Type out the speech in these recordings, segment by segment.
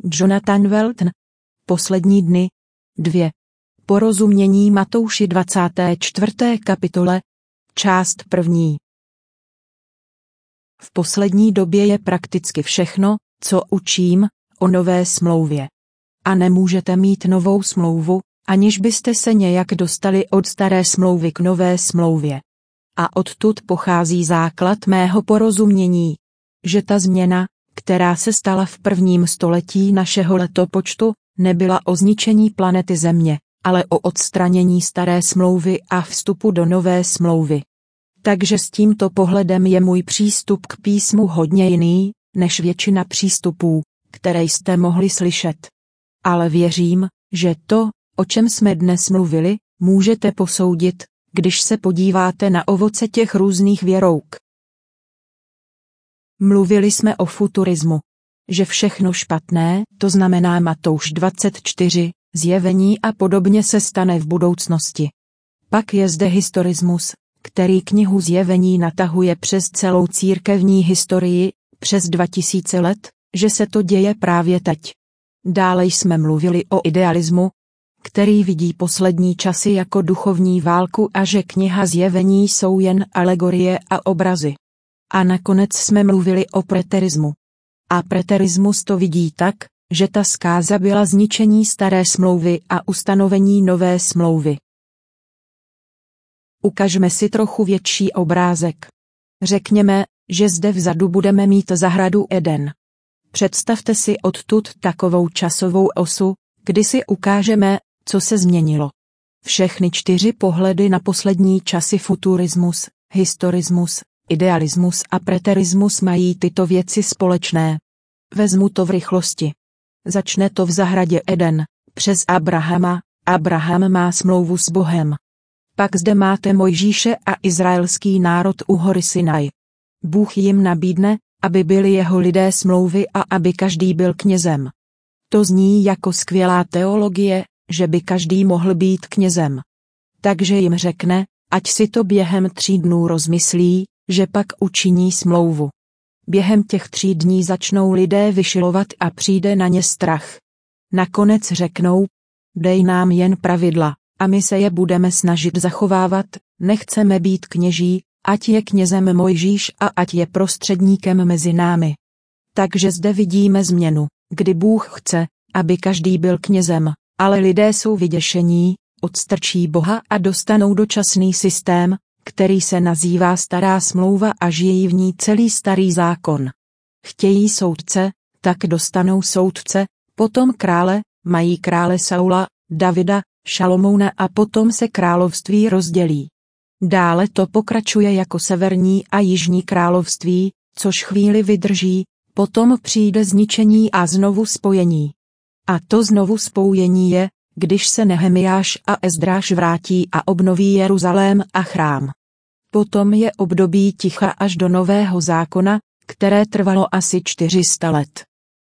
Jonathan Welton. Poslední dny. 2. Porozumění Matouši 24. kapitole. Část 1. V poslední době je prakticky všechno, co učím, o nové smlouvě. A nemůžete mít novou smlouvu, aniž byste se nějak dostali od staré smlouvy k nové smlouvě. A odtud pochází základ mého porozumění, že ta změna, která se stala v 1. století našeho letopočtu, nebyla o zničení planety Země, ale o odstranění staré smlouvy a vstupu do nové smlouvy. Takže s tímto pohledem je můj přístup k písmu hodně jiný, než většina přístupů, které jste mohli slyšet. Ale věřím, že to, o čem jsme dnes mluvili, můžete posoudit, když se podíváte na ovoce těch různých věrouk. Mluvili jsme o futurismu. Že všechno špatné, to znamená Matouš 24, zjevení a podobně se stane v budoucnosti. Pak je zde historismus, který knihu Zjevení natahuje přes celou církevní historii, přes 2000 let, že se to děje právě teď. Dále jsme mluvili o idealismu, který vidí poslední časy jako duchovní válku a že kniha Zjevení jsou jen alegorie a obrazy. A nakonec jsme mluvili o preterismu. A preterismus to vidí tak, že ta zkáza byla zničení staré smlouvy a ustanovení nové smlouvy. Ukažme si trochu větší obrázek. Řekněme, že zde vzadu budeme mít zahradu Eden. Představte si odtud takovou časovou osu, kdy si ukážeme, co se změnilo. Všechny 4 pohledy na poslední časy futurismus, historismus, idealismus a preterismus mají tyto věci společné. Vezmu to v rychlosti. Začne to v zahradě Eden, přes Abrahama. Abraham má smlouvu s Bohem. Pak zde máte Mojžíše a izraelský národ u hory Sinaj. Bůh jim nabídne, aby byli jeho lidé smlouvy a aby každý byl knězem. To zní jako skvělá teologie, že by každý mohl být knězem. Takže jim řekne, ať si to během 3 dnů rozmyslí, že pak učiní smlouvu. Během těch 3 dní začnou lidé vyšilovat a přijde na ně strach. Nakonec řeknou, dej nám jen pravidla, a my se je budeme snažit zachovávat, nechceme být kněží, ať je knězem Mojžíš a ať je prostředníkem mezi námi. Takže zde vidíme změnu, kdy Bůh chce, aby každý byl knězem, ale lidé jsou vyděšení, odstrčí Boha a dostanou dočasný systém, který se nazývá Stará smlouva a žijí v ní celý Starý zákon. Chtějí soudce, tak dostanou soudce, potom krále, mají krále Saula, Davida, Šalomouna a potom se království rozdělí. Dále to pokračuje jako severní a jižní království, což chvíli vydrží, potom přijde zničení a znovu spojení. A to znovu spojení je, když se Nehemiáš a Ezdráš vrátí a obnoví Jeruzalém a chrám. Potom je období ticha až do Nového zákona, které trvalo asi 400 let.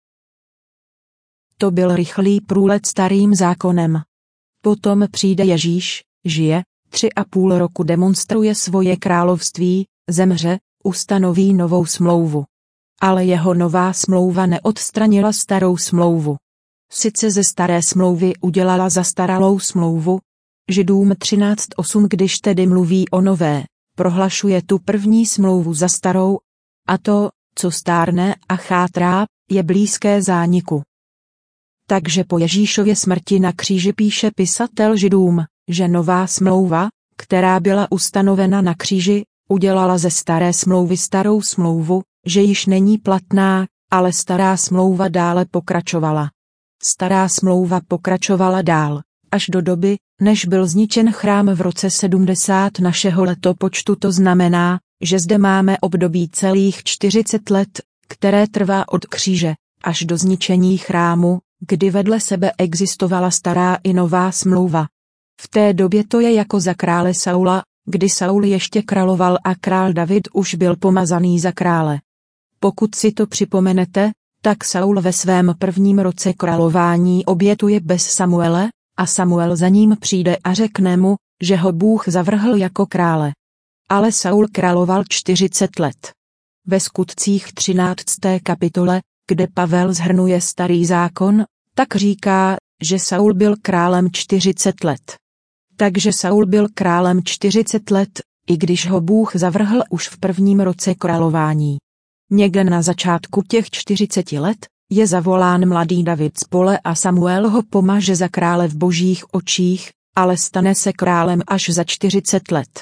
To byl rychlý průlet Starým zákonem. Potom přijde Ježíš, žije, 3,5 roku demonstruje svoje království, zemře, ustanoví novou smlouvu. Ale jeho nová smlouva neodstranila starou smlouvu. Sice ze staré smlouvy udělala zastaralou smlouvu. Židům 13:8 když tedy mluví o nové, prohlašuje tu první smlouvu za starou. A to, co stárne a chátrá, je blízké zániku. Takže po Ježíšově smrti na kříži píše pisatel Židům, že nová smlouva, která byla ustanovena na kříži, udělala ze staré smlouvy starou smlouvu, že již není platná, ale stará smlouva dále pokračovala. Stará smlouva pokračovala dál, až do doby, než byl zničen chrám v roce 70 našeho letopočtu. To znamená, že zde máme období celých 40 let, které trvá od kříže, až do zničení chrámu, kdy vedle sebe existovala stará i nová smlouva. V té době to je jako za krále Saula, kdy Saul ještě královal a král David už byl pomazaný za krále. Pokud si to připomenete, tak Saul ve svém 1. roce králování obětuje bez Samuele, a Samuel za ním přijde a řekne mu, že ho Bůh zavrhl jako krále. Ale Saul královal 40 let. Ve Skutcích 13. kapitole, kde Pavel shrnuje Starý zákon, tak říká, že Saul byl králem 40 let. Takže Saul byl králem 40 let, i když ho Bůh zavrhl už v prvním roce králování. Někde na začátku těch 40 let je zavolán mladý David z pole a Samuel ho pomaže za krále v Božích očích, ale stane se králem až za 40 let.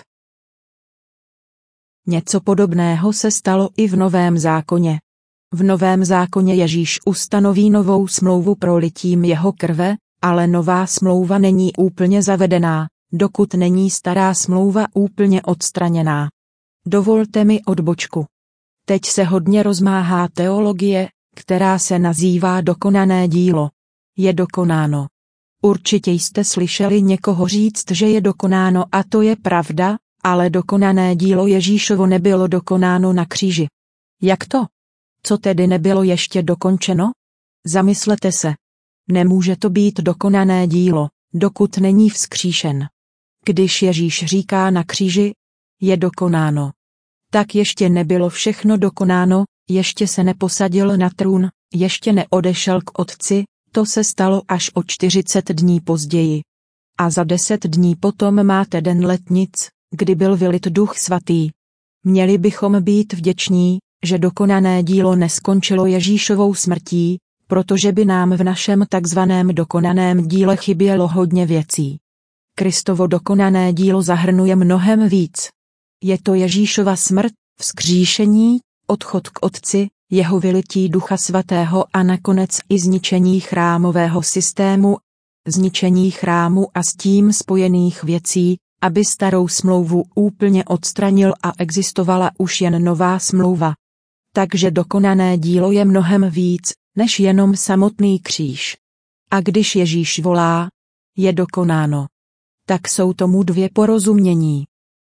Něco podobného se stalo i v Novém zákoně. V Novém zákoně Ježíš ustanoví novou smlouvu prolitím jeho krve, ale nová smlouva není úplně zavedená, dokud není stará smlouva úplně odstraněná. Dovolte mi odbočku. Teď se hodně rozmáhá teologie, která se nazývá dokonané dílo. Je dokonáno. Určitě jste slyšeli někoho říct, že je dokonáno, a to je pravda, ale dokonané dílo Ježíšovo nebylo dokonáno na kříži. Jak to? Co tedy nebylo ještě dokončeno? Zamyslete se. Nemůže to být dokonané dílo, dokud není vzkříšen. Když Ježíš říká na kříži, je dokonáno, tak ještě nebylo všechno dokonáno, ještě se neposadil na trůn, ještě neodešel k Otci, to se stalo až o 40 dní později. A za 10 dní potom máte den letnic, kdy byl vylit Duch Svatý. Měli bychom být vděční, že dokonané dílo neskončilo Ježíšovou smrtí, protože by nám v našem takzvaném dokonaném díle chybělo hodně věcí. Kristovo dokonané dílo zahrnuje mnohem víc. Je to Ježíšova smrt, vzkříšení, odchod k Otci, jeho vylití Ducha Svatého a nakonec i zničení chrámového systému, zničení chrámu a s tím spojených věcí, aby starou smlouvu úplně odstranil a existovala už jen nová smlouva. Takže dokonané dílo je mnohem víc, než jenom samotný kříž. A když Ježíš volá, je dokonáno, tak jsou tomu dvě porozumění.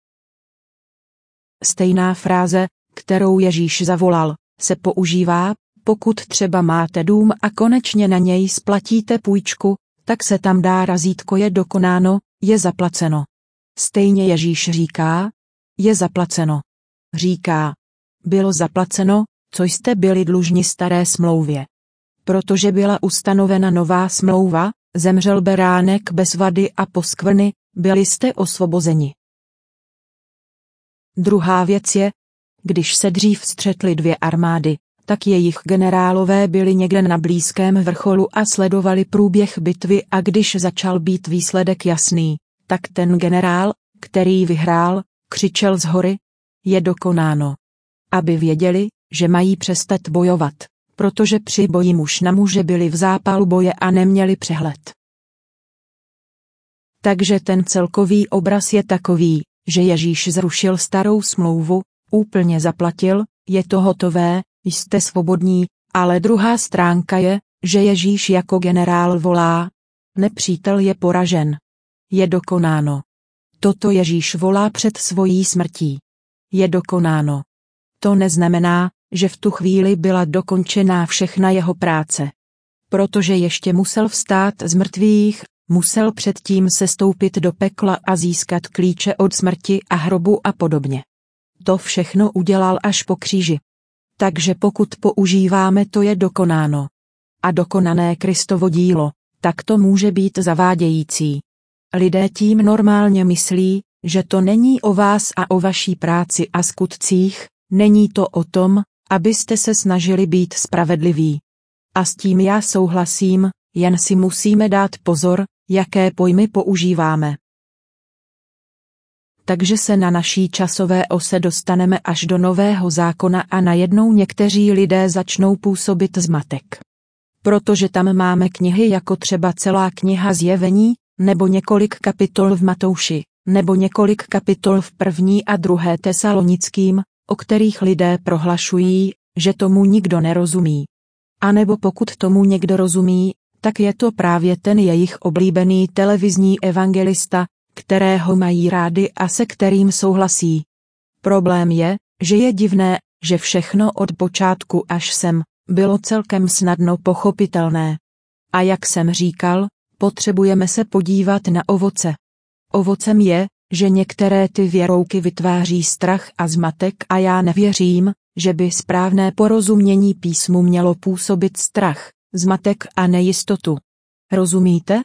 Stejná fráze, kterou Ježíš zavolal, se používá, pokud třeba máte dům a konečně na něj splatíte půjčku, tak se tam dá razítko je dokonáno, je zaplaceno. Stejně Ježíš říká, je zaplaceno. Říká, bylo zaplaceno, co jste byli dlužni staré smlouvě. Protože byla ustanovena nová smlouva, zemřel beránek bez vady a poskvrny, byli jste osvobozeni. Druhá věc je, když se dřív střetly dvě armády, tak jejich generálové byli někde na blízkém vrcholu a sledovali průběh bitvy, a když začal být výsledek jasný, tak ten generál, který vyhrál, křičel z hory, je dokonáno. Aby věděli, že mají přestat bojovat, protože při boji muž na muže byli v zápalu boje a neměli přehled. Takže ten celkový obraz je takový, že Ježíš zrušil starou smlouvu, úplně zaplatil, je to hotové, jste svobodní, ale druhá stránka je, že Ježíš jako generál volá, nepřítel je poražen. Je dokonáno. Toto Ježíš volá před svojí smrtí. Je dokonáno. To neznamená, že v tu chvíli byla dokončená všechna jeho práce. Protože ještě musel vstát z mrtvých, musel předtím sestoupit do pekla a získat klíče od smrti a hrobu a podobně. To všechno udělal až po kříži. Takže pokud používáme to je dokonáno a dokonané Kristovo dílo, tak to může být zavádějící. Lidé tím normálně myslí, že to není o vás a o vaší práci a skutcích, není to o tom, abyste se snažili být spravedliví. A s tím já souhlasím, jen si musíme dát pozor, jaké pojmy používáme. Takže se na naší časové ose dostaneme až do Nového zákona a najednou někteří lidé začnou působit zmatek. Protože tam máme knihy jako třeba celá kniha Zjevení, nebo několik kapitol v Matouši, nebo několik kapitol v 1. a 2. Tesalonickým, o kterých lidé prohlašují, že tomu nikdo nerozumí. A nebo pokud tomu někdo rozumí, tak je to právě ten jejich oblíbený televizní evangelista, kterého mají rádi a se kterým souhlasí. Problém je, že je divné, že všechno od počátku až sem bylo celkem snadno pochopitelné. A jak jsem říkal, potřebujeme se podívat na ovoce. Ovocem je, že některé ty věrouky vytváří strach a zmatek a já nevěřím, že by správné porozumění písmu mělo působit strach, zmatek a nejistotu. Rozumíte?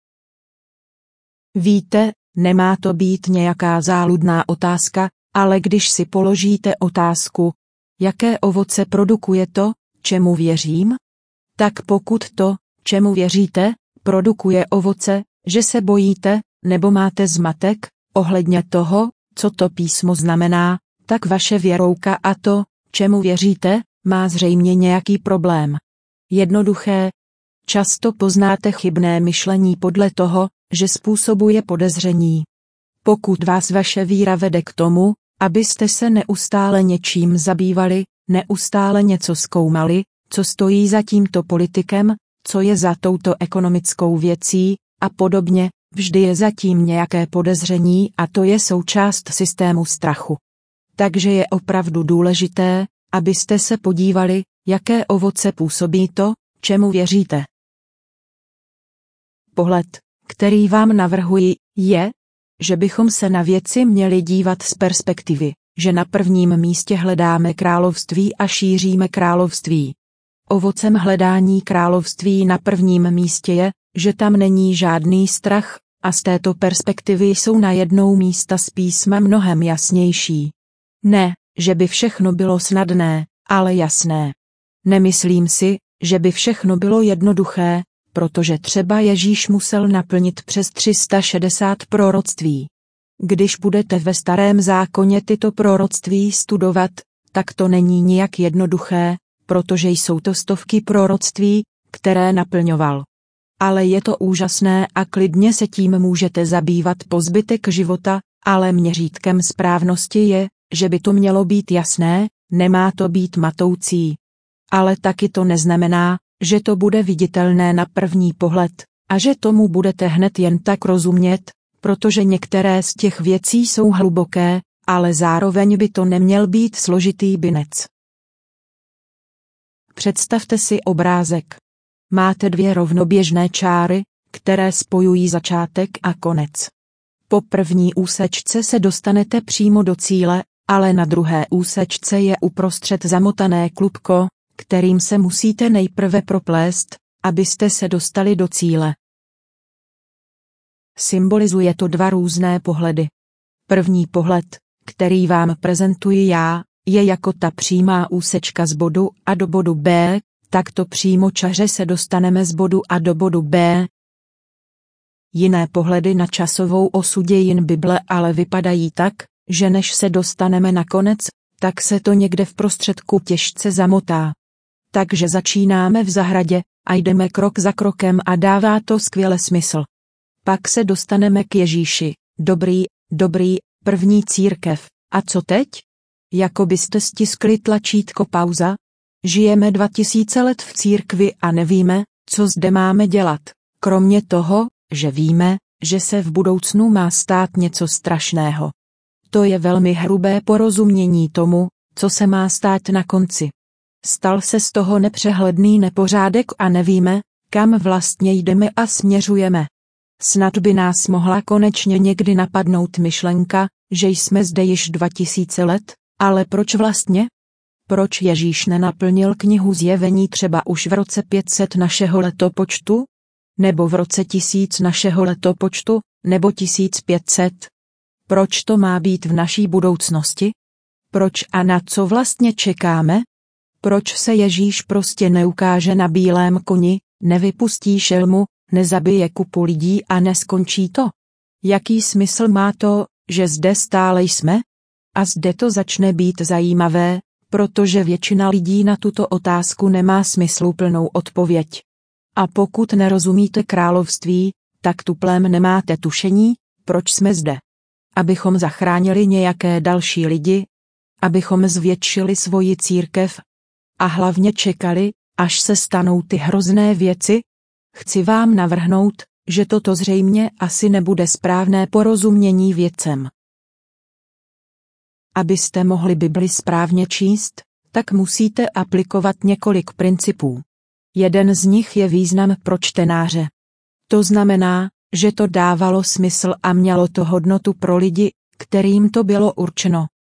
Víte, nemá to být nějaká záludná otázka, ale když si položíte otázku, jaké ovoce produkuje to, čemu věřím? Tak pokud to, čemu věříte, produkuje ovoce, že se bojíte, nebo máte zmatek, ohledně toho, co to písmo znamená, tak vaše věrouka a to, čemu věříte, má zřejmě nějaký problém. Jednoduché. Často poznáte chybné myšlení podle toho, že způsobuje podezření. Pokud vás vaše víra vede k tomu, abyste se neustále něčím zabývali, neustále něco zkoumali, co stojí za tímto politikem, co je za touto ekonomickou věcí, a podobně, vždy je zatím nějaké podezření a to je součást systému strachu. Takže je opravdu důležité, abyste se podívali, jaké ovoce působí to, čemu věříte. Pohled, který vám navrhuji, je, že bychom se na věci měli dívat z perspektivy, že na prvním místě hledáme království a šíříme království. Ovocem hledání království na prvním místě je, že tam není žádný strach, a z této perspektivy jsou najednou místa z písma mnohem jasnější. Ne, že by všechno bylo snadné, ale jasné. Nemyslím si, že by všechno bylo jednoduché, protože třeba Ježíš musel naplnit přes 360 proroctví. Když budete ve Starém zákoně tyto proroctví studovat, tak to není nijak jednoduché, protože jsou to stovky proroctví, které naplňoval. Ale je to úžasné a klidně se tím můžete zabývat po zbytek života, ale měřítkem správnosti je, že by to mělo být jasné, nemá to být matoucí. Ale taky to neznamená, že to bude viditelné na první pohled, a že tomu budete hned jen tak rozumět, protože některé z těch věcí jsou hluboké, ale zároveň by to neměl být složitý binec. Představte si obrázek. Máte dvě rovnoběžné čáry, které spojují začátek a konec. Po první úsečce se dostanete přímo do cíle, ale na druhé úsečce je uprostřed zamotané klubko, kterým se musíte nejprve proplést, abyste se dostali do cíle. Symbolizuje to dva různé pohledy. První pohled, který vám prezentuji já, je jako ta přímá úsečka z bodu A do bodu B, takto přímočaře se dostaneme z bodu A do bodu B. Jiné pohledy na časovou osu dějin Bible ale vypadají tak, že než se dostaneme na konec, tak se to někde v prostředku těžce zamotá. Takže začínáme v zahradě a jdeme krok za krokem a dává to skvěle smysl. Pak se dostaneme k Ježíši, dobrý, první církev. A co teď? Jako byste stiskli tlačítko pauza? Žijeme 2000 let v církvi a nevíme, co zde máme dělat, kromě toho, že víme, že se v budoucnu má stát něco strašného. To je velmi hrubé porozumění tomu, co se má stát na konci. Stal se z toho nepřehledný nepořádek a nevíme, kam vlastně jdeme a směřujeme. Snad by nás mohla konečně někdy napadnout myšlenka, že jsme zde již 2000 let, ale proč vlastně? Proč Ježíš nenaplnil knihu Zjevení třeba už v roce 500 našeho letopočtu? Nebo v roce 1000 našeho letopočtu, nebo 1500? Proč to má být v naší budoucnosti? Proč a na co vlastně čekáme? Proč se Ježíš prostě neukáže na bílém koni, nevypustí šelmu, nezabije kupu lidí a neskončí to? Jaký smysl má to, že zde stále jsme? A zde to začne být zajímavé, protože většina lidí na tuto otázku nemá smysluplnou odpověď. A pokud nerozumíte království, tak tuplem nemáte tušení, proč jsme zde. Abychom zachránili nějaké další lidi, abychom zvětšili svoji církev a hlavně čekali, až se stanou ty hrozné věci? Chci vám navrhnout, že toto zřejmě asi nebude správné porozumění věcem. Abyste mohli Bibli správně číst, tak musíte aplikovat několik principů. Jeden z nich je význam pro čtenáře. To znamená, že to dávalo smysl a mělo to hodnotu pro lidi, kterým to bylo určeno.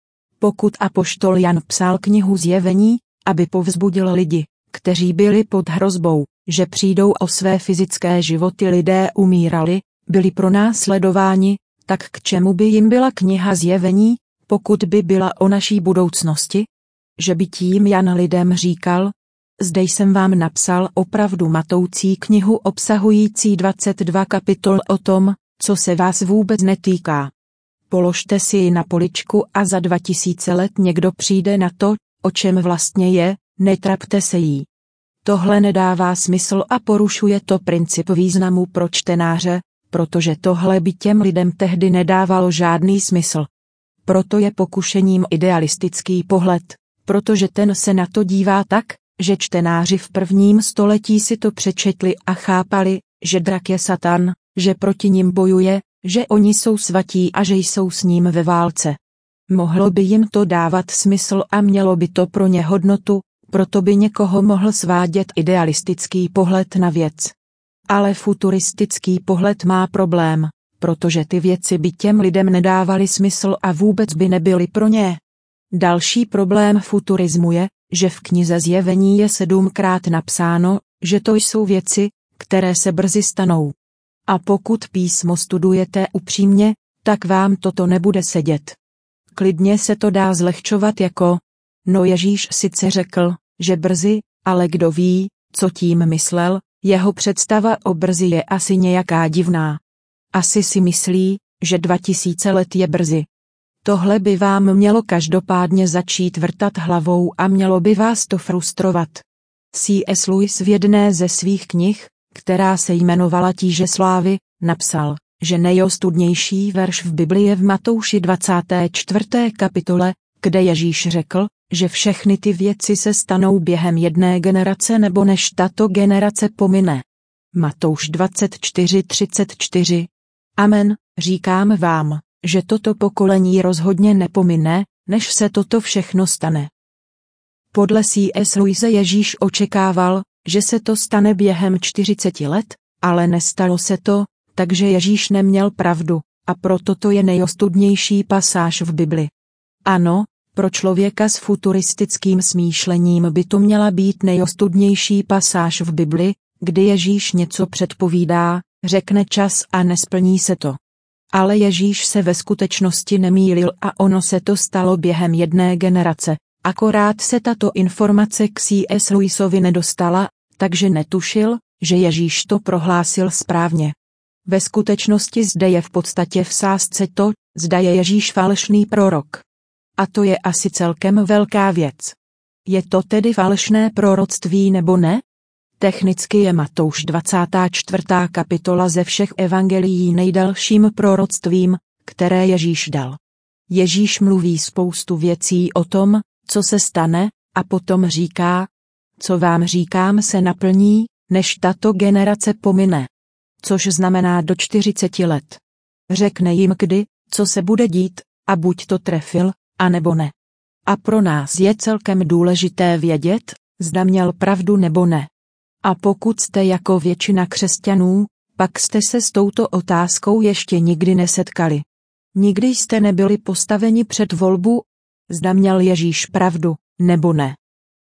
Pokud apoštol Jan psal knihu Zjevení, aby povzbudil lidi, kteří byli pod hrozbou, že přijdou o své fyzické životy, lidé umírali, byli pronásledováni, tak k čemu by jim byla kniha Zjevení, pokud by byla o naší budoucnosti? Že by tím Jan lidem říkal: zde jsem vám napsal opravdu matoucí knihu obsahující 22 kapitol o tom, co se vás vůbec netýká. Položte si ji na poličku a za 2000 let někdo přijde na to, o čem vlastně je, netrapte se jí. Tohle nedává smysl a porušuje to princip významu pro čtenáře, protože tohle by těm lidem tehdy nedávalo žádný smysl. Proto je pokušením idealistický pohled, protože ten se na to dívá tak, že čtenáři v prvním století si to přečetli a chápali, že drak je Satan, že proti nim bojuje, že oni jsou svatí a že jsou s ním ve válce. Mohlo by jim to dávat smysl a mělo by to pro ně hodnotu, proto by někoho mohl svádět idealistický pohled na věc. Ale futuristický pohled má problém, protože ty věci by těm lidem nedávaly smysl a vůbec by nebyly pro ně. Další problém futurismu je, že v knize Zjevení je 7krát napsáno, že to jsou věci, které se brzy stanou. A pokud písmo studujete upřímně, tak vám toto nebude sedět. Klidně se to dá zlehčovat jako: no Ježíš sice řekl, že brzy, ale kdo ví, co tím myslel, jeho představa o brzy je asi nějaká divná. Asi si myslí, že 2000 let je brzy. Tohle by vám mělo každopádně začít vrtat hlavou a mělo by vás to frustrovat. C.S. Lewis v jedné ze svých knih, která se jmenovala Tíže slávy, napsal, že nejostudnější verš v Biblii je v Matouši 24. kapitole, kde Ježíš řekl, že všechny ty věci se stanou během jedné generace nebo než tato generace pomine. Matouš 24:34. Amen, říkám vám, že toto pokolení rozhodně nepomine, než se toto všechno stane. Podle C.S. Lewise Ježíš očekával, že se to stane během 40 let, ale nestalo se to, takže Ježíš neměl pravdu, a proto to je nejostudnější pasáž v Bibli. Ano, pro člověka s futuristickým smýšlením by to měla být nejostudnější pasáž v Bibli, kdy Ježíš něco předpovídá, řekne čas a nesplní se to. Ale Ježíš se ve skutečnosti nemýlil a ono se to stalo během jedné generace, akorát se tato informace k C.S. Lewisovi nedostala, takže netušil, že Ježíš to prohlásil správně. Ve skutečnosti zde je v podstatě v sázce to, zda je Ježíš falešný prorok. A to je asi celkem velká věc. Je to tedy falešné proroctví nebo ne? Technicky je Matouš 24. kapitola ze všech evangelií nejdelším proroctvím, které Ježíš dal. Ježíš mluví spoustu věcí o tom, co se stane, a potom říká: co vám říkám se naplní, než tato generace pomine. Což znamená do 40 let. Řekne jim kdy, co se bude dít, a buď to trefil, anebo ne. A pro nás je celkem důležité vědět, zda měl pravdu nebo ne. A pokud jste jako většina křesťanů, pak jste se s touto otázkou ještě nikdy nesetkali. Nikdy jste nebyli postaveni před volbu, zda měl Ježíš pravdu, nebo ne.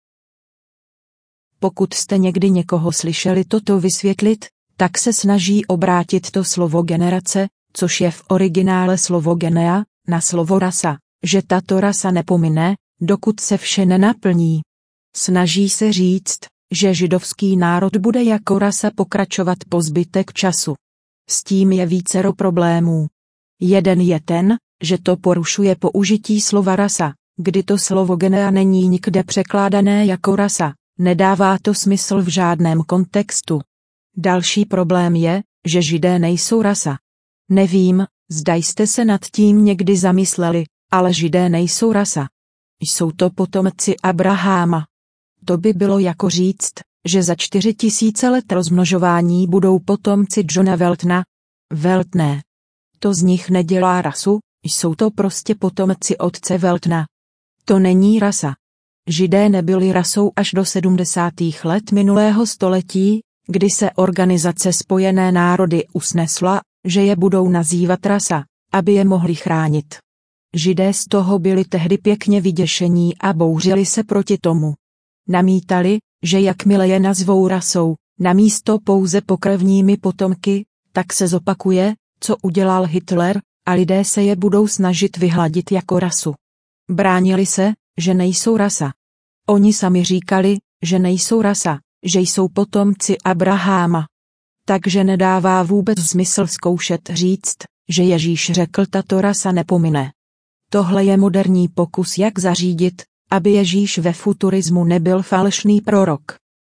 Pokud jste někdy někoho slyšeli toto vysvětlit, tak se snaží obrátit to slovo generace, což je v originále slovo genea, na slovo rasa, že tato rasa nepomine, dokud se vše nenaplní. Snaží se říct, že židovský národ bude jako rasa pokračovat po zbytek času. S tím je vícero problémů. Jeden je ten, že to porušuje použití slova rasa, kdy to slovo genea není nikde překládané jako rasa, nedává to smysl v žádném kontextu. Další problém je, že Židé nejsou rasa. Nevím, zda jste se nad tím někdy zamysleli, ale Židé nejsou rasa. Jsou to potomci Abraháma. To by bylo jako říct, že za 4000 let rozmnožování budou potomci Johna Weltona. Weltné. To z nich nedělá rasu, jsou to prostě potomci otce Weltona. To není rasa. Židé nebyli rasou až do 70. let minulého století, kdy se Organizace Spojené národy usnesla, že je budou nazývat rasa, aby je mohli chránit. Židé z toho byli tehdy pěkně vyděšení a bouřili se proti tomu. Namítali, že jakmile je nazvou rasou, namísto pouze pokrevními potomky, tak se zopakuje, co udělal Hitler, a lidé se je budou snažit vyhladit jako rasu. Bránili se, že nejsou rasa. Oni sami říkali, že nejsou rasa, že jsou potomci Abraháma. Takže nedává vůbec smysl zkoušet říct, že Ježíš řekl tato rasa nepomine. Tohle je moderní pokus, jak zařídit, aby Ježíš ve futurismu nebyl falešný prorok.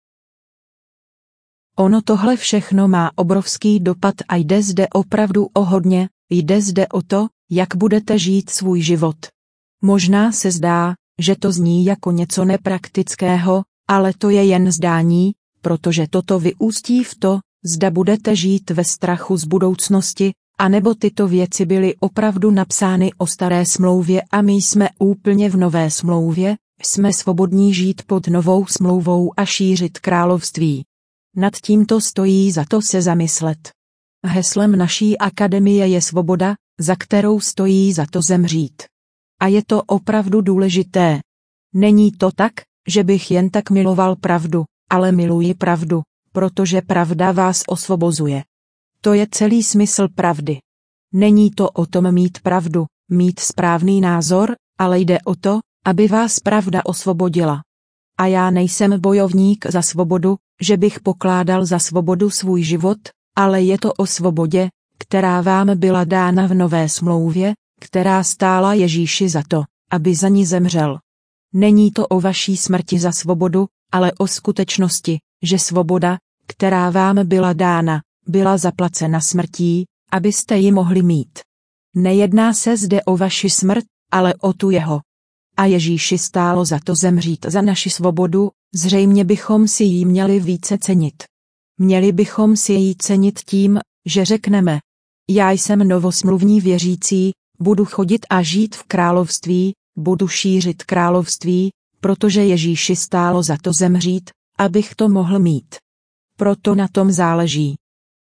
Ono tohle všechno má obrovský dopad a jde zde opravdu o hodně, jde zde o to, jak budete žít svůj život. Možná se zdá, že to zní jako něco nepraktického, ale to je jen zdání, protože toto vyústí v to, zda budete žít ve strachu z budoucnosti, anebo tyto věci byly opravdu napsány o staré smlouvě a my jsme úplně v nové smlouvě, jsme svobodní žít pod novou smlouvou a šířit království. Nad tímto stojí za to se zamyslet. Heslem naší akademie je svoboda, za kterou stojí za to zemřít. A je to opravdu důležité. Není to tak, že bych jen tak miloval pravdu, ale miluji pravdu, protože pravda vás osvobozuje. To je celý smysl pravdy. Není to o tom mít pravdu, mít správný názor, ale jde o to, aby vás pravda osvobodila. A já nejsem bojovník za svobodu, že bych pokládal za svobodu svůj život, ale je to o svobodě, která vám byla dána v nové smlouvě, která stála Ježíši za to, aby za ní zemřel. Není to o vaší smrti za svobodu, ale o skutečnosti, že svoboda, která vám byla dána, byla zaplacena smrtí, abyste ji mohli mít. Nejedná se zde o vaši smrt, ale o tu jeho. A Ježíši stálo za to zemřít za naši svobodu, zřejmě bychom si ji měli více cenit. Měli bychom si ji cenit tím, že řekneme: já jsem novosmluvní věřící, budu chodit a žít v království, budu šířit království, protože Ježíši stálo za to zemřít, abych to mohl mít. Proto na tom záleží.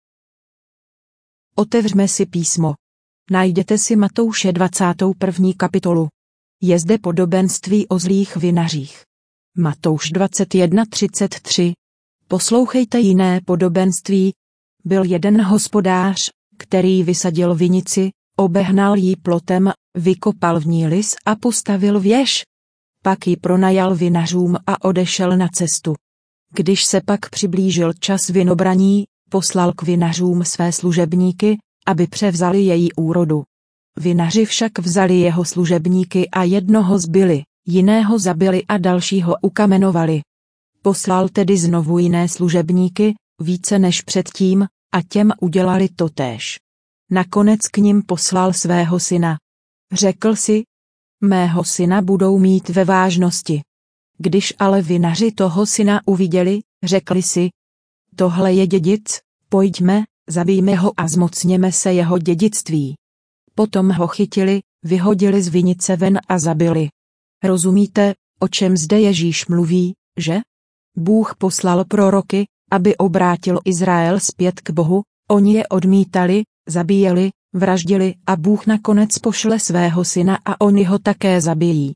Otevřme si písmo. Najděte si Matouše 21. kapitolu. Je zde podobenství o zlých vinařích. Matouš 21:33. Poslouchejte jiné podobenství. Byl jeden hospodář, který vysadil vinici, obehnal ji plotem, vykopal v ní lis a postavil věž. Pak ji pronajal vinařům a odešel na cestu. Když se pak přiblížil čas vinobraní, poslal k vinařům své služebníky, aby převzali její úrodu. Vinaři však vzali jeho služebníky a jednoho zbili, jiného zabili a dalšího ukamenovali. Poslal tedy znovu jiné služebníky, více než předtím, a těm udělali totéž. Nakonec k nim poslal svého syna. Řekl si: mého syna budou mít ve vážnosti. Když ale vinaři toho syna uviděli, řekli si: tohle je dědic, pojďme, zabijme ho a zmocněme se jeho dědictví. Potom ho chytili, vyhodili z vinice ven a zabili. Rozumíte, o čem zde Ježíš mluví, že? Bůh poslal proroky, aby obrátil Izrael zpět k Bohu, oni je odmítali, zabíjeli, vraždili a Bůh nakonec pošle svého syna a oni ho také zabijí.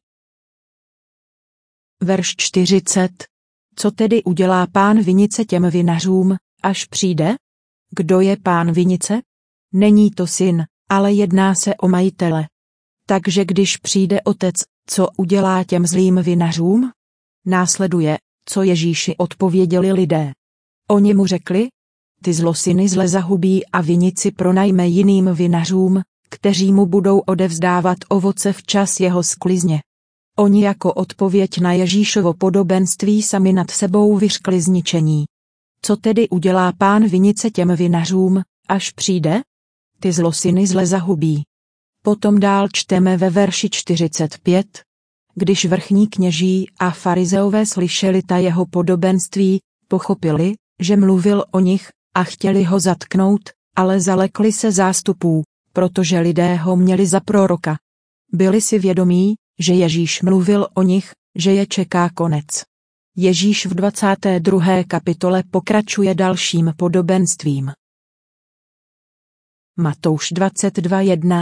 Verš 40. Co tedy udělá pán vinice těm vinařům, až přijde? Kdo je pán vinice? Není to syn, ale jedná se o majitele. Takže když přijde otec, co udělá těm zlým vinařům? Následuje, co Ježíši odpověděli lidé. Oni mu řekli: ty zlosyny zle zahubí a vinici pronajme jiným vinařům, kteří mu budou odevzdávat ovoce včas jeho sklizně. Oni jako odpověď na Ježíšovo podobenství sami nad sebou vyřkli zničení. Co tedy udělá pán vinice těm vinařům, až přijde? Ty zlosyny zle zahubí. Potom dál čteme ve verši 45. Když vrchní kněží a farizeové slyšeli ta jeho podobenství, pochopili, že mluvil o nich, a chtěli ho zatknout, ale zalekli se zástupů, protože lidé ho měli za proroka. Byli si vědomí, že Ježíš mluvil o nich, že je čeká konec. Ježíš v 22. kapitole pokračuje dalším podobenstvím. Matouš 22:1.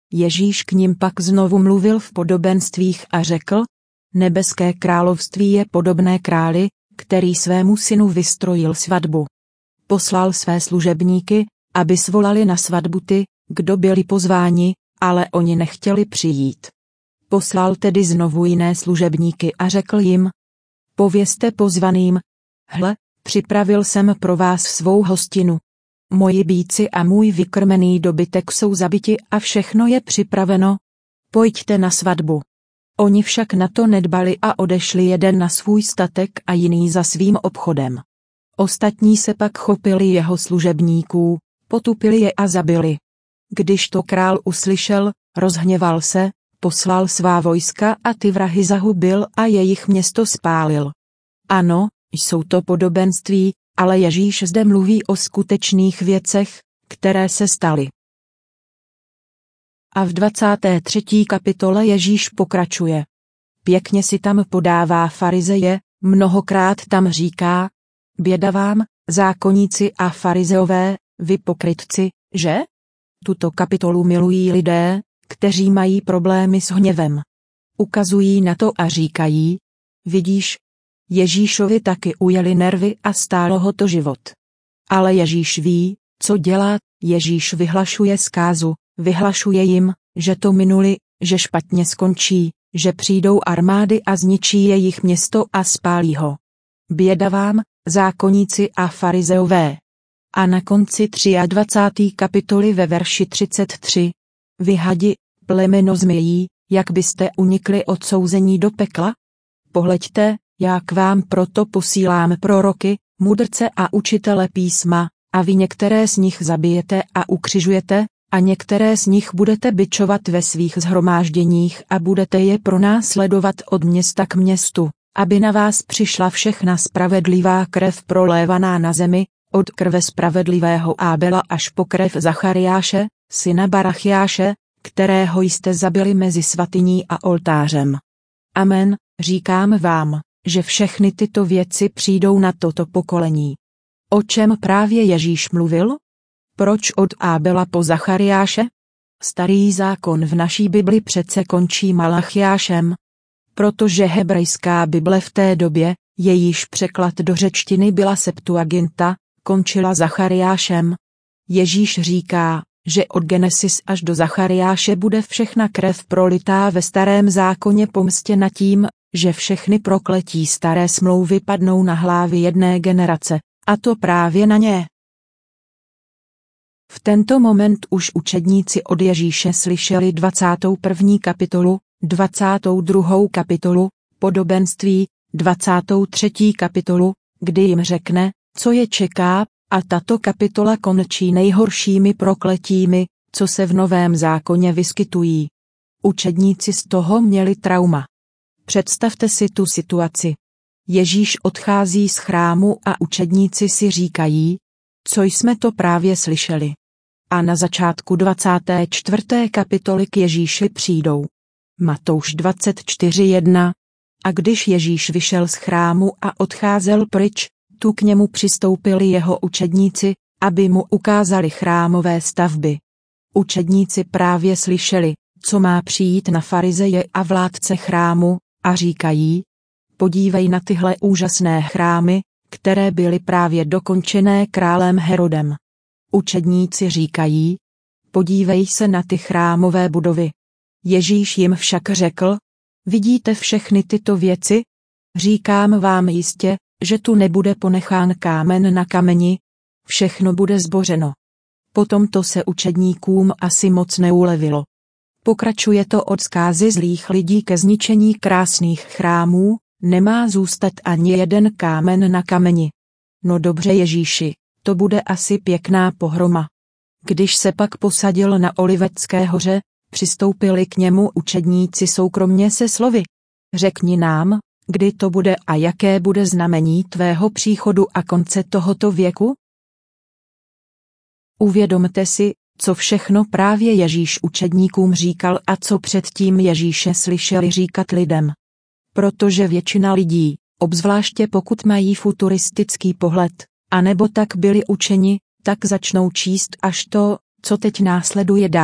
Ježíš k nim pak znovu mluvil v podobenstvích a řekl: Nebeské království je podobné králi, který svému synu vystrojil svatbu. Poslal své služebníky, aby svolali na svatbu ty, kdo byli pozváni, ale oni nechtěli přijít. Poslal tedy znovu jiné služebníky a řekl jim: Povězte pozvaným: Hle, připravil jsem pro vás svou hostinu. Moji býci a můj vykrmený dobytek jsou zabiti a všechno je připraveno. Pojďte na svatbu. Oni však na to nedbali a odešli jeden na svůj statek a jiný za svým obchodem. Ostatní se pak chopili jeho služebníků, potupili je a zabili. Když to král uslyšel, rozhněval se, poslal svá vojska a ty vrahy zahubil a jejich město spálil. Ano, jsou to podobenství, ale Ježíš zde mluví o skutečných věcech, které se staly. A v 23. kapitole Ježíš pokračuje. Pěkně si tam podává farizeje, mnohokrát tam říká: Běda vám, zákonníci a farizeové, vy pokrytci, že? Tuto kapitolu milují lidé, kteří mají problémy s hněvem. Ukazují na to a říkají: Vidíš, Ježíšovi taky ujeli nervy a stálo ho to život. Ale Ježíš ví, co dělá. Ježíš vyhlašuje zkázu, vyhlašuje jim, že to minuli, že špatně skončí, že přijdou armády a zničí jejich město a spálí ho. Běda vám, zákonníci a farizeové. A na konci 23. kapitoly ve verši 33. Vy hadi, plemeno změjí, jak byste unikli odsouzení do pekla? Pohleďte, já k vám proto posílám proroky, mudrce a učitele písma, a vy některé z nich zabijete a ukřižujete, a některé z nich budete bičovat ve svých shromážděních a budete je pronásledovat od města k městu, aby na vás přišla všechna spravedlivá krev prolévaná na zemi, od krve spravedlivého Ábela až po krev Zachariáše, syna Barachiáše, kterého jste zabili mezi svatyní a oltářem. Amen, říkám vám, že všechny tyto věci přijdou na toto pokolení. O čem právě Ježíš mluvil? Proč od Ábela po Zachariáše? Starý zákon v naší Bibli přece končí Malachiášem. Protože hebrejská Bible v té době, jejíž překlad do řečtiny byla Septuaginta, končila Zachariášem. Ježíš říká, že od Genesis až do Zachariáše bude všechna krev prolitá ve starém zákoně pomstěna tím, že všechny prokletí staré smlouvy padnou na hlavy jedné generace, a to právě na ně. V tento moment už učedníci od Ježíše slyšeli 21. kapitolu, 22. kapitolu, podobenství, 23. kapitolu, kdy jim řekne, co je čeká, a tato kapitola končí nejhoršími prokletími, co se v Novém zákoně vyskytují. Učedníci z toho měli trauma. Představte si tu situaci. Ježíš odchází z chrámu a učedníci si říkají, co jsme to právě slyšeli. A na začátku 24. kapitoly k Ježíši přijdou. Matouš 24:1. A když Ježíš vyšel z chrámu a odcházel pryč, tu k němu přistoupili jeho učedníci, aby mu ukázali chrámové stavby. Učedníci právě slyšeli, co má přijít na farizeje a vládce chrámu, a říkají: Podívej na tyhle úžasné chrámy, které byly právě dokončené králem Herodem. Učedníci říkají: Podívej se na ty chrámové budovy. Ježíš jim však řekl: Vidíte všechny tyto věci? Říkám vám jistě, že tu nebude ponechán kámen na kameni, všechno bude zbořeno. Potom to se učedníkům asi moc neulevilo. Pokračuje to od zkázy zlých lidí ke zničení krásných chrámů, nemá zůstat ani jeden kámen na kameni. No dobře Ježíši, to bude asi pěkná pohroma. Když se pak posadil na Olivecké hoře, přistoupili k němu učedníci soukromně se slovy: Řekni nám, kdy to bude a jaké bude znamení tvého příchodu a konce tohoto věku? Uvědomte si, co všechno právě Ježíš učedníkům říkal a co předtím Ježíše slyšeli říkat lidem. Protože většina lidí, obzvláště pokud mají futuristický pohled, anebo tak byli učeni, tak začnou číst až to, co teď následuje dál,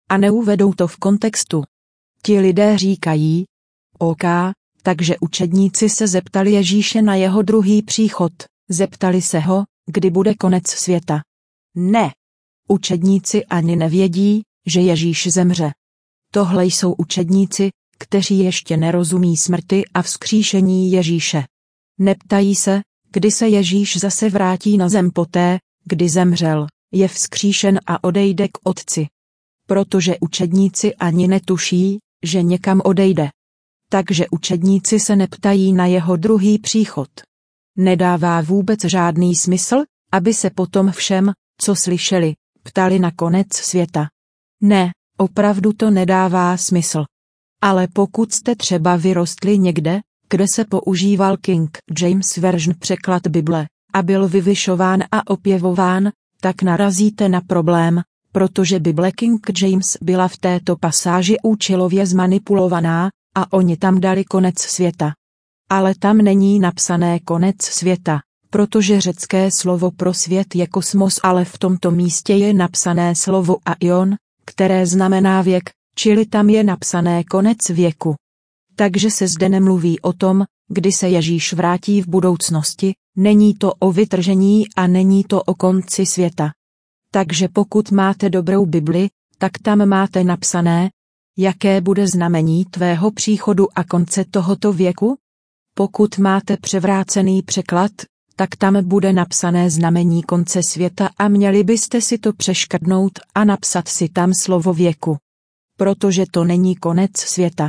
a neuvedou to v kontextu. Ti lidé říkají, OK, takže učedníci se zeptali Ježíše na jeho druhý příchod, zeptali se ho, kdy bude konec světa. Ne. Učedníci ani nevědí, že Ježíš zemře. Tohle jsou učedníci, kteří ještě nerozumí smrti a vzkříšení Ježíše. Neptají se, kdy se Ježíš zase vrátí na zem poté, kdy zemřel, je vzkříšen a odejde k Otci. Protože učedníci ani netuší, že někam odejde. Takže učedníci se neptají na jeho druhý příchod. Nedává vůbec žádný smysl, aby se potom všem, co slyšeli, ptali na konec světa. Ne, opravdu to nedává smysl. Ale pokud jste třeba vyrostli někde, kde se používal King James Version překlad Bible, a byl vyvyšován a opěvován, tak narazíte na problém, protože Bible King James byla v této pasáži účelově zmanipulovaná, a oni tam dali konec světa. Ale tam není napsané konec světa, protože řecké slovo pro svět je kosmos, ale v tomto místě je napsané slovo aion, které znamená věk, čili tam je napsané konec věku. Takže se zde nemluví o tom, kdy se Ježíš vrátí v budoucnosti, není to o vytržení a není to o konci světa. Takže pokud máte dobrou Bibli, tak tam máte napsané, jaké bude znamení tvého příchodu a konce tohoto věku? Pokud máte převrácený překlad, tak tam bude napsané znamení konce světa a měli byste si to přeškrtnout a napsat si tam slovo věku. Protože to není konec světa.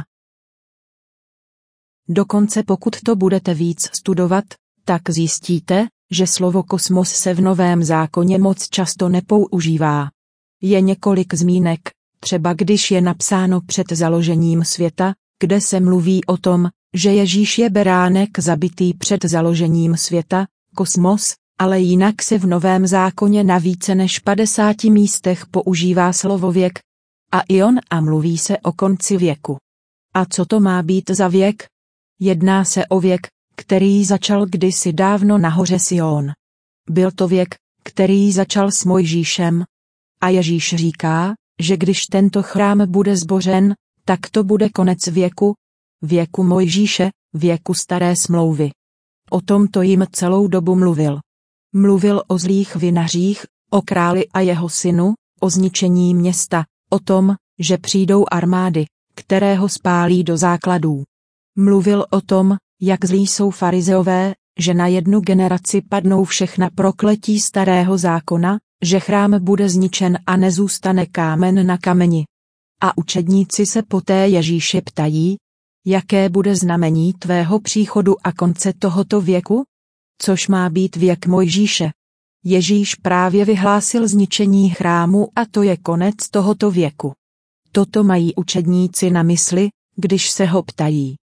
Dokonce pokud to budete víc studovat, tak zjistíte, že slovo kosmos se v Novém zákoně moc často nepoužívá. Je několik zmínek, třeba když je napsáno před založením světa, kde se mluví o tom, že Ježíš je beránek zabitý před založením světa, kosmos, ale jinak se v Novém zákoně na více než 50 místech používá slovo věk, aion a mluví se o konci věku. A co to má být za věk? Jedná se o věk, který začal kdysi dávno na hoře Sion. Byl to věk, který začal s Mojžíšem. A Ježíš říká, že když tento chrám bude zbořen, tak to bude konec věku, věku Mojžíše, věku staré smlouvy. O tomto jim celou dobu mluvil. Mluvil o zlých vinařích, o králi a jeho synu, o zničení města, o tom, že přijdou armády, které ho spálí do základů. Mluvil o tom, jak zlí jsou farizeové, že na jednu generaci padnou všechna prokletí starého zákona, že chrám bude zničen a nezůstane kámen na kameni. A učedníci se poté Ježíše ptají, jaké bude znamení tvého příchodu a konce tohoto věku? Což má být věk Mojžíše. Ježíš právě vyhlásil zničení chrámu a to je konec tohoto věku. Toto mají učedníci na mysli, když se ho ptají.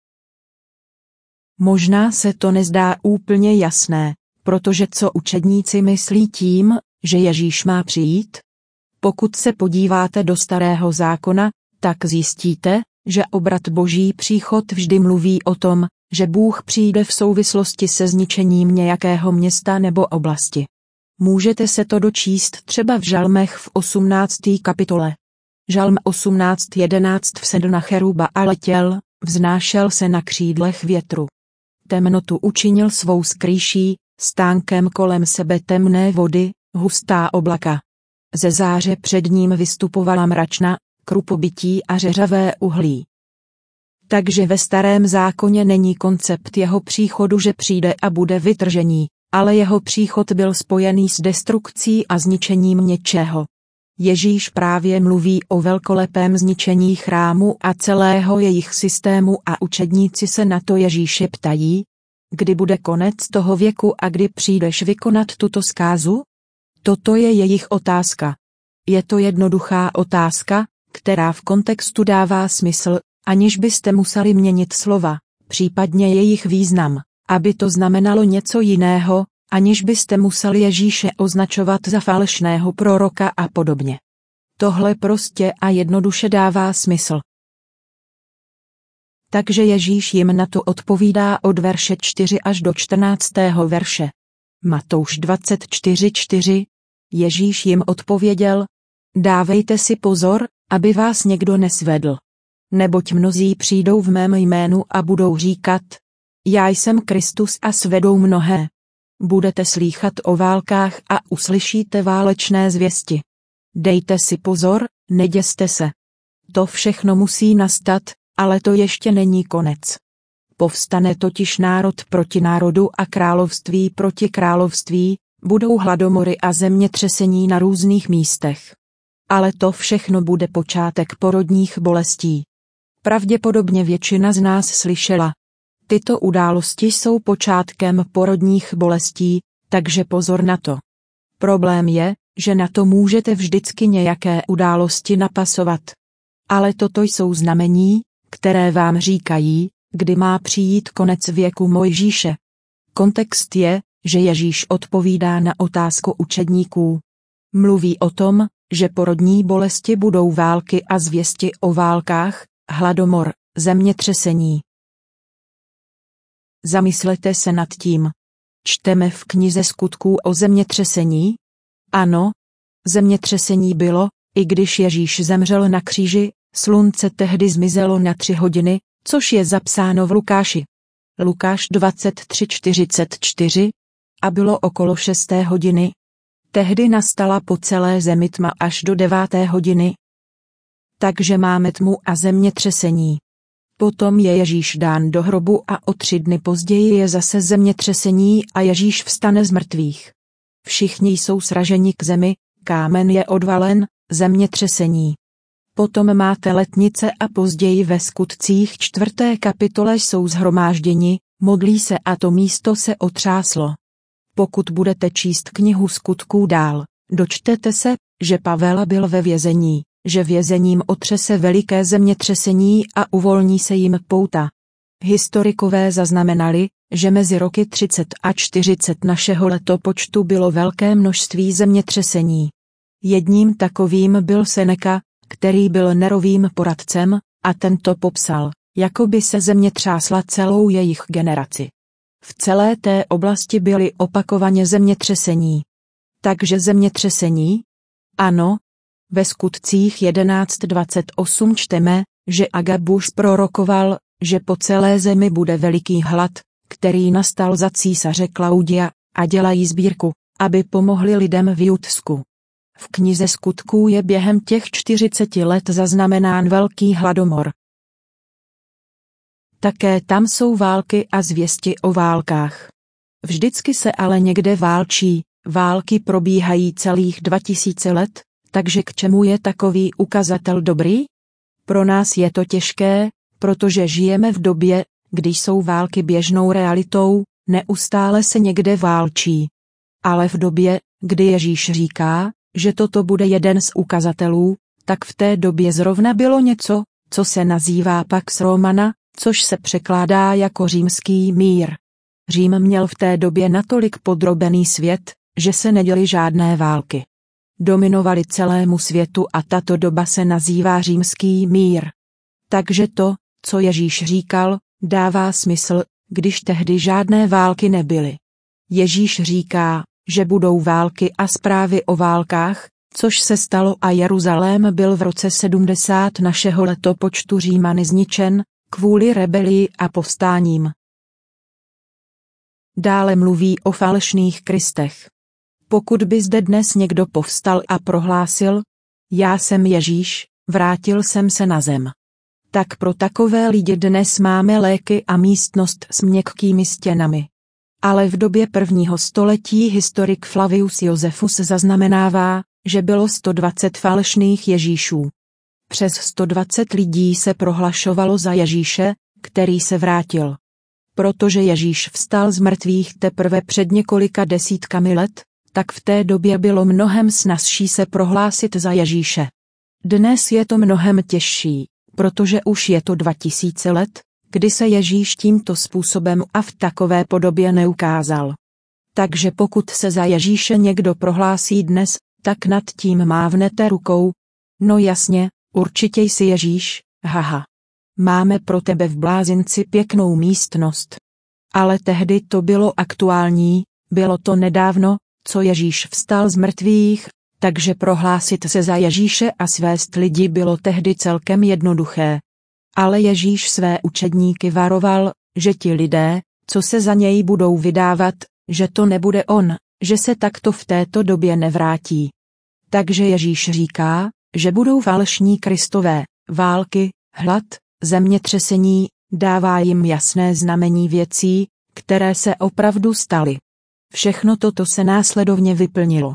Možná se to nezdá úplně jasné, protože co učedníci myslí tím, že Ježíš má přijít? Pokud se podíváte do Starého zákona, tak zjistíte, že obrat Boží příchod vždy mluví o tom, že Bůh přijde v souvislosti se zničením nějakého města nebo oblasti. Můžete se to dočíst třeba v Žalmech v 18. kapitole. Žalm 18:11 vsedl na cheruba a letěl, vznášel se na křídlech větru. Temnotu učinil svou skrýší, stánkem kolem sebe temné vody, hustá oblaka. Ze záře před ním vystupovala mračna, krupobytí a řeřavé uhlí. Takže ve Starém zákoně není koncept jeho příchodu, že přijde a bude vytržení, ale jeho příchod byl spojený s destrukcí a zničením něčeho. Ježíš právě mluví o velkolepém zničení chrámu a celého jejich systému a učedníci se na to Ježíše ptají, kdy bude konec toho věku a kdy přijdeš vykonat tuto zkázu? Toto je jejich otázka. Je to jednoduchá otázka, která v kontextu dává smysl, aniž byste museli měnit slova, případně jejich význam, aby to znamenalo něco jiného, aniž byste museli Ježíše označovat za falešného proroka a podobně. Tohle prostě a jednoduše dává smysl. Takže Ježíš jim na to odpovídá od verše 4 až do 14. verše. Matouš 24:4. Ježíš jim odpověděl: Dávejte si pozor, aby vás někdo nesvedl. Neboť mnozí přijdou v mém jménu a budou říkat: Já jsem Kristus, a svedou mnohé. Budete slýchat o válkách a uslyšíte válečné zvěsti. Dejte si pozor, neděste se. To všechno musí nastat, ale to ještě není konec. Povstane totiž národ proti národu a království proti království, budou hladomory a zemětřesení na různých místech. Ale to všechno bude počátek porodních bolestí. Pravděpodobně většina z nás slyšela. Tyto události jsou počátkem porodních bolestí, takže pozor na to. Problém je, že na to můžete vždycky nějaké události napasovat. Ale toto jsou znamení, které vám říkají, kdy má přijít konec věku Mojžíše. Kontext je, že Ježíš odpovídá na otázku učedníků. Mluví o tom, že porodní bolesti budou války a zvěsti o válkách, hladomor, zemětřesení. Zamyslete se nad tím. Čteme v knize Skutků o zemětřesení? Ano. Zemětřesení bylo, i když Ježíš zemřel na kříži, slunce tehdy zmizelo na 3 hodiny, což je zapsáno v Lukáši. Lukáš 23:44, a bylo okolo 6. hodiny. Tehdy nastala po celé zemi tma až do 9. hodiny. Takže máme tmu a zemětřesení. Potom je Ježíš dán do hrobu a o 3 dny později je zase zemětřesení a Ježíš vstane z mrtvých. Všichni jsou sraženi k zemi, kámen je odvalen, zemětřesení. Potom máte letnice a později ve Skutcích 4. kapitole jsou shromážděni, modlí se a to místo se otřáslo. Pokud budete číst knihu Skutků dál, dočtete se, že Pavel byl ve vězení, že vězením otřese veliké zemětřesení a uvolní se jim pouta. Historikové zaznamenali, že mezi roky 30 a 40 našeho letopočtu bylo velké množství zemětřesení. Jedním takovým byl Seneca, který byl Nerovým poradcem, a ten to popsal, jako by se země třásla celou jejich generaci. V celé té oblasti byly opakovaně zemětřesení. Takže zemětřesení? Ano. Ve Skutcích 11:28 čteme, že Agabus prorokoval, že po celé zemi bude veliký hlad, který nastal za císaře Klaudia, a dělají sbírku, aby pomohli lidem v Judsku. V knize Skutků je během těch 40 let zaznamenán velký hladomor. Také tam jsou války a zvěsti o válkách. Vždycky se ale někde válčí, války probíhají celých 2000 let, takže k čemu je takový ukazatel dobrý? Pro nás je to těžké, protože žijeme v době, kdy jsou války běžnou realitou, neustále se někde válčí. Ale v době, kdy Ježíš říká, že toto bude jeden z ukazatelů, tak v té době zrovna bylo něco, co se nazývá Pax Romana, což se překládá jako římský mír. Řím měl v té době natolik podrobený svět, že se neděly žádné války. Dominovali celému světu a tato doba se nazývá římský mír. Takže to, co Ježíš říkal, dává smysl, když tehdy žádné války nebyly. Ježíš říká, že budou války a zprávy o válkách, což se stalo a Jeruzalém byl v roce 70 našeho letopočtu Římany zničen, kvůli rebelii a povstáním. Dále mluví o falešných kristech. Pokud by zde dnes někdo povstal a prohlásil: Já jsem Ježíš, vrátil jsem se na zem. Tak pro takové lidi dnes máme léky a místnost s měkkými stěnami. Ale v době 1. století historik Flavius Josephus zaznamenává, že bylo 120 falešných Ježíšů. Přes 120 lidí se prohlašovalo za Ježíše, který se vrátil. Protože Ježíš vstal z mrtvých teprve před několika desítkami let, tak v té době bylo mnohem snazší se prohlásit za Ježíše. Dnes je to mnohem těžší, protože už je to 2000 let, kdy se Ježíš tímto způsobem a v takové podobě neukázal. Takže pokud se za Ježíše někdo prohlásí dnes, tak nad tím mávnete rukou. No jasně, určitě jsi Ježíš, haha. Máme pro tebe v blázinci pěknou místnost. Ale tehdy to bylo aktuální, bylo to nedávno, co Ježíš vstal z mrtvých, Takže prohlásit se za Ježíše a svést lidi bylo tehdy celkem jednoduché. Ale Ježíš své učedníky varoval, že ti lidé, co se za něj budou vydávat, že to nebude on, že se takto v této době nevrátí. Takže Ježíš říká, že budou falešní kristové, války, hlad, zemětřesení, dává jim jasné znamení věcí, které se opravdu staly. Všechno toto se následovně vyplnilo.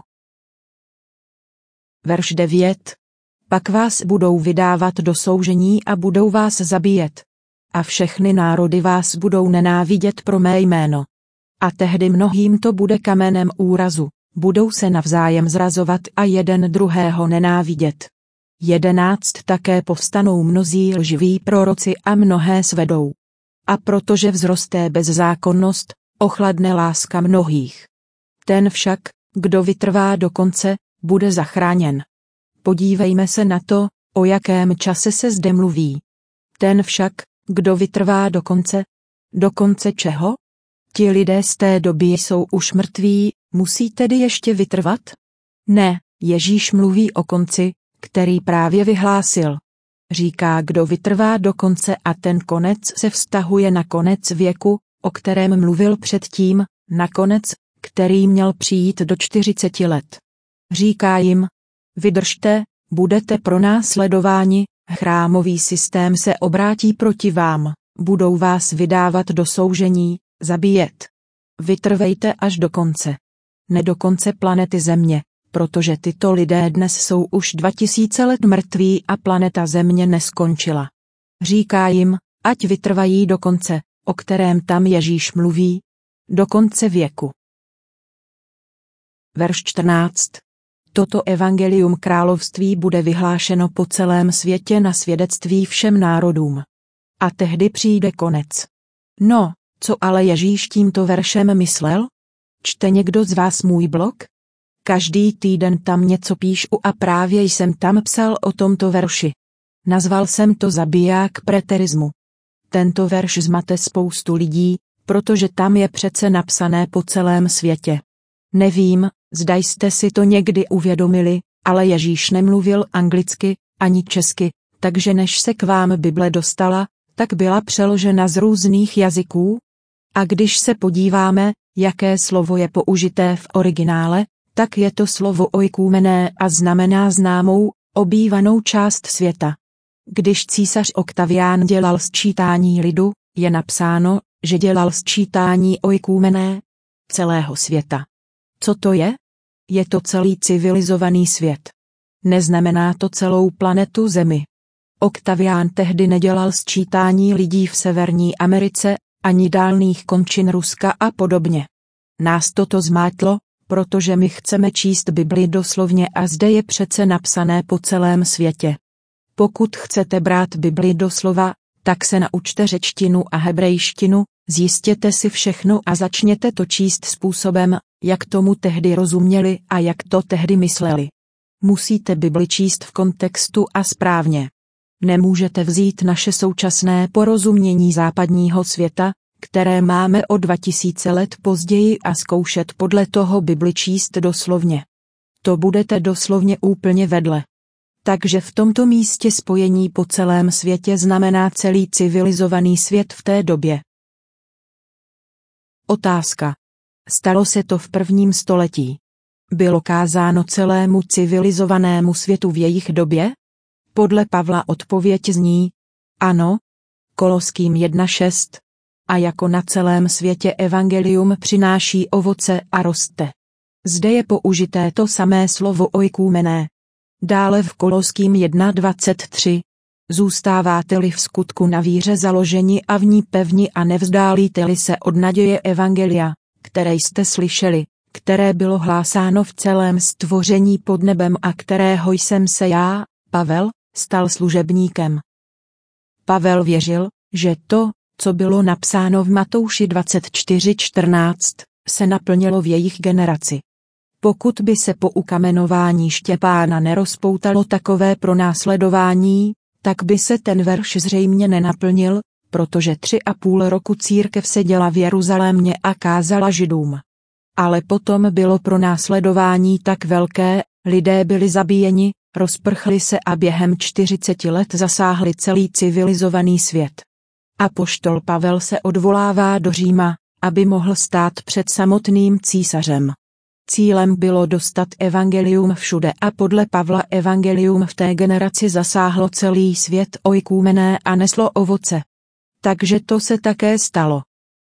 Verš 9. Pak vás budou vydávat do soužení a budou vás zabíjet. A všechny národy vás budou nenávidět pro mé jméno. A tehdy mnohým to bude kamenem úrazu, budou se navzájem zrazovat a jeden druhého nenávidět. 11. Také povstanou mnozí lživí proroci a mnohé svedou. A protože vzroste bezzákonnost, ochladne láska mnohých. Ten však, kdo vytrvá do konce, bude zachráněn. Podívejme se na to, o jakém čase se zde mluví. Ten však, kdo vytrvá do konce. Do konce čeho? Ti lidé z té doby jsou už mrtví, musí tedy ještě vytrvat? Ne, Ježíš mluví o konci, který právě vyhlásil. Říká, kdo vytrvá do konce, a ten konec se vztahuje na konec věku, o kterém mluvil předtím, na konec, který měl přijít do 40 let. Říká jim, vydržte, budete pronásledováni, chrámový systém se obrátí proti vám, budou vás vydávat do soužení, zabíjet. Vytrvejte až do konce. Ne do konce planety Země, protože tyto lidé dnes jsou už 2000 let mrtví a planeta Země neskončila. Říká jim, ať vytrvají do konce, o kterém tam Ježíš mluví, do konce věku. Verš 14. Toto evangelium království bude vyhlášeno po celém světě na svědectví všem národům. A tehdy přijde konec. No, co ale Ježíš tímto veršem myslel? Čte někdo z vás můj blog? Každý týden tam něco píšu a právě jsem tam psal o tomto verši. Nazval jsem to zabiják preterismu. Tento verš zmate spoustu lidí, protože tam je přece napsané po celém světě. Nevím, zda jste si to někdy uvědomili, ale Ježíš nemluvil anglicky, ani česky, takže než se k vám Bible dostala, tak byla přeložena z různých jazyků. A když se podíváme, jaké slovo je použité v originále, tak je to slovo oikoumene a znamená známou, obývanou část světa. Když císař Oktavián dělal sčítání lidu, je napsáno, že dělal sčítání oikoumene celého světa. Co to je? Je to celý civilizovaný svět. Neznamená to celou planetu Zemi. Oktavián tehdy nedělal sčítání lidí v Severní Americe, ani dálných končin Ruska a podobně. Nás toto zmátlo, protože my chceme číst Bibli doslovně a zde je přece napsané po celém světě. Pokud chcete brát Bibli doslova, tak se naučte řečtinu a hebrejštinu, zjistěte si všechno a začněte to číst způsobem, jak tomu tehdy rozuměli a jak to tehdy mysleli. Musíte Bibli číst v kontextu a správně. Nemůžete vzít naše současné porozumění západního světa, které máme o 2000 let později, a zkoušet podle toho Bibli číst doslovně. To budete doslovně úplně vedle. Takže v tomto místě spojení po celém světě znamená celý civilizovaný svět v té době. Otázka. Stalo se to v 1. století? Bylo kázáno celému civilizovanému světu v jejich době? Podle Pavla odpověď zní, ano. Koloským 1:6. A jako na celém světě evangelium přináší ovoce a roste. Zde je použité to samé slovo oikoumene. Dále v Koloským 1:23. Zůstáváte-li v skutku na víře založeni a v ní pevni a nevzdálíte-li se od naděje evangelia, které jste slyšeli, které bylo hlásáno v celém stvoření pod nebem a kterého jsem se já, Pavel, stal služebníkem. Pavel věřil, že to, co bylo napsáno v Matouši 24:14, se naplnilo v jejich generaci. Pokud by se po ukamenování Štěpána nerozpoutalo takové pronásledování, tak by se ten verš zřejmě nenaplnil, protože 3,5 roku církev seděla v Jeruzalémě a kázala Židům. Ale potom bylo pronásledování tak velké, Lidé byli zabíjeni, rozprchli se a během 40 let zasáhli celý civilizovaný svět. Apoštol Pavel se odvolává do Říma, aby mohl stát před samotným císařem. Cílem bylo dostat evangelium všude a podle Pavla evangelium v té generaci zasáhlo celý svět oikumené a neslo ovoce. Takže to se také stalo.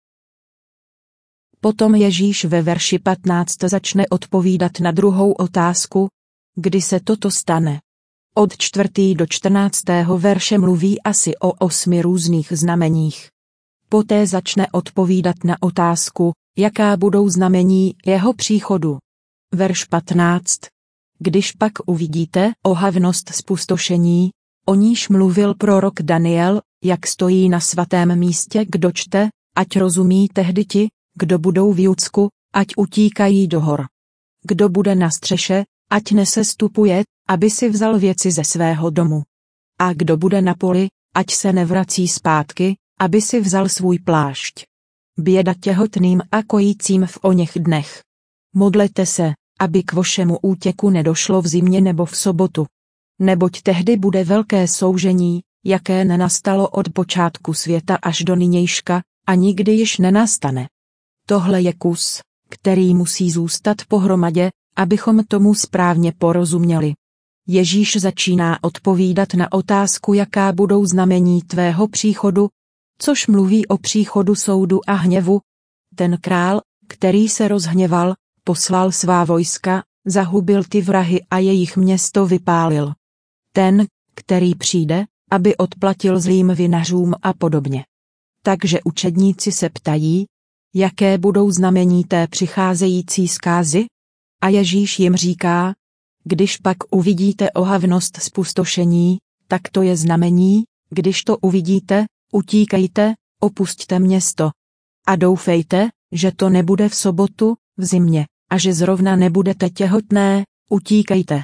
Potom Ježíš ve verši 15 začne odpovídat na druhou otázku, kdy se toto stane. Od 4. do 14. verše mluví asi o 8 různých znameních. Poté začne odpovídat na otázku, jaká budou znamení jeho příchodu. Verš 15. Když pak uvidíte ohavnost zpustošení, o níž mluvil prorok Daniel, jak stojí na svatém místě, kdo čte, ať rozumí tehdy ti, kdo budou v Judsku, ať utíkají do hor. Kdo bude na střeše, ať nesestupuje, aby si vzal věci ze svého domu. A kdo bude na poli, ať se nevrací zpátky, aby si vzal svůj plášť. Běda těhotným a kojícím v oněch dnech. Modlete se, aby k vašemu útěku nedošlo v zimě nebo v sobotu. Neboť tehdy bude velké soužení, jaké nenastalo od počátku světa až do nynějška, a nikdy již nenastane. Tohle je kus, který musí zůstat pohromadě, abychom tomu správně porozuměli. Ježíš začíná odpovídat na otázku, jaká budou znamení tvého příchodu, což mluví o příchodu soudu a hněvu. Ten král, který se rozhněval, poslal svá vojska, zahubil ty vrahy a jejich město vypálil. Ten, který přijde, aby odplatil zlým vinařům a podobně. Takže učedníci se ptají, jaké budou znamení té přicházející zkázy? A Ježíš jim říká, když pak uvidíte ohavnost zpustošení, tak to je znamení, když to uvidíte, utíkejte, opusťte město. A doufejte, že to nebude v sobotu, v zimě, a že zrovna nebudete těhotné, utíkejte.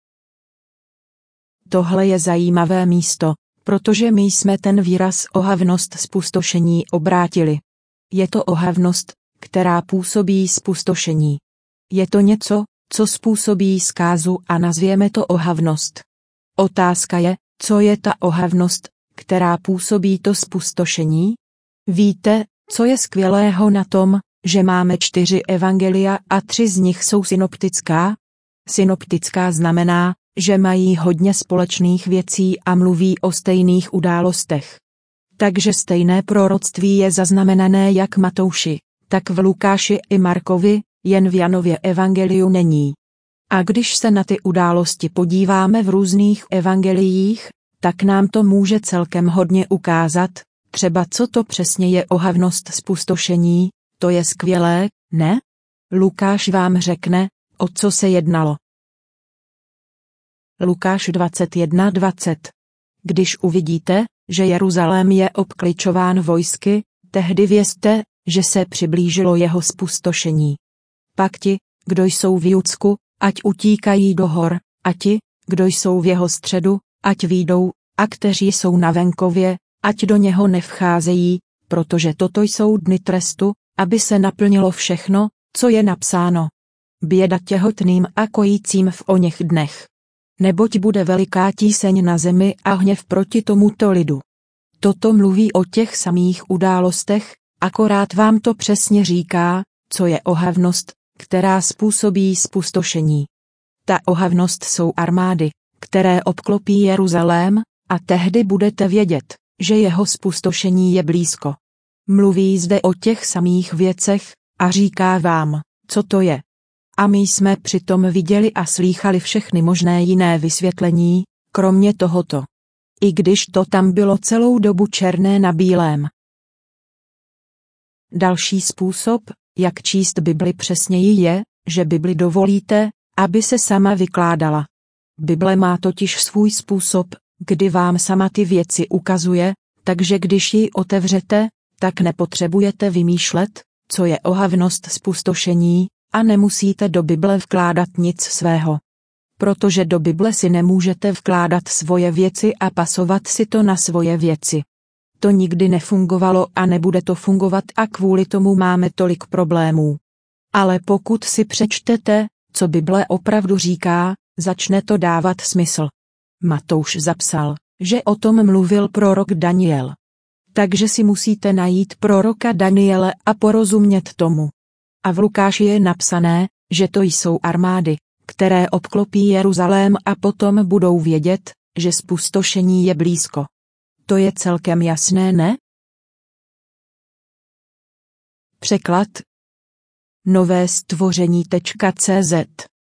Tohle je zajímavé místo, protože my jsme ten výraz ohavnost zpustošení obrátili. Je to ohavnost, která působí zpustošení. Je to něco, co způsobí zkázu a nazvěme to ohavnost. Otázka je, co je ta ohavnost, která působí to zpustošení? Víte, co je skvělého na tom, že máme 4 evangelia a 3 z nich jsou synoptická? Synoptická znamená, že mají hodně společných věcí a mluví o stejných událostech. Takže stejné proroctví je zaznamenané jak Matouši, tak v Lukáši i Markovi, jen v Janově evangeliu není. A když se na ty události podíváme v různých evangeliích, tak nám to může celkem hodně ukázat, třeba co to přesně je ohavnost zpustošení, to je skvělé, ne? Lukáš vám řekne, o co se jednalo. Lukáš 21:20. Když uvidíte, že Jeruzalém je obkličován vojsky, tehdy vězte, že se přiblížilo jeho zpustošení. Pak ti, kdo jsou v Judsku, ať utíkají do hor, a ti, kdo jsou v jeho středu, ať výjdou, a kteří jsou na venkově, ať do něho nevcházejí, protože toto jsou dny trestu, aby se naplnilo všechno, co je napsáno. Běda těhotným a kojícím v oněch dnech. Neboť bude veliká tíseň na zemi a hněv proti tomuto lidu. Toto mluví o těch samých událostech, akorát vám to přesně říká, co je ohavnost, která způsobí zpustošení. Ta ohavnost jsou armády, které obklopí Jeruzalém, a tehdy budete vědět, že jeho zpustošení je blízko. Mluví zde o těch samých věcech a říká vám, co to je. A my jsme přitom viděli a slýchali všechny možné jiné vysvětlení, kromě tohoto. I když to tam bylo celou dobu černé na bílém. Další způsob, jak číst Bibli přesněji je, že Bibli dovolíte, aby se sama vykládala. Bible má totiž svůj způsob, kdy vám sama ty věci ukazuje, takže když ji otevřete, tak nepotřebujete vymýšlet, co je ohavnost zpustošení, a nemusíte do Bible vkládat nic svého. Protože do Bible si nemůžete vkládat svoje věci a pasovat si to na svoje věci. To nikdy nefungovalo a nebude to fungovat a kvůli tomu máme tolik problémů. Ale pokud si přečtete, co Bible opravdu říká, začne to dávat smysl. Matouš zapsal, že o tom mluvil prorok Daniel. Takže si musíte najít proroka Daniele a porozumět tomu. A v Lukáši je napsané, že to jsou armády, které obklopí Jeruzalém a potom budou vědět, že zpustošení je blízko. To je celkem jasné, ne? Překlad Nové stvoření.cz